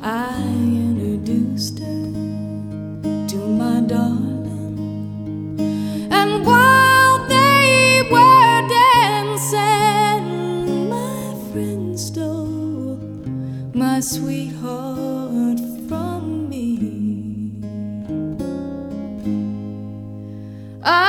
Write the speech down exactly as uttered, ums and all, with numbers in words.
I introduced her to my darling, and while they were dancing, my friend stole my sweetheart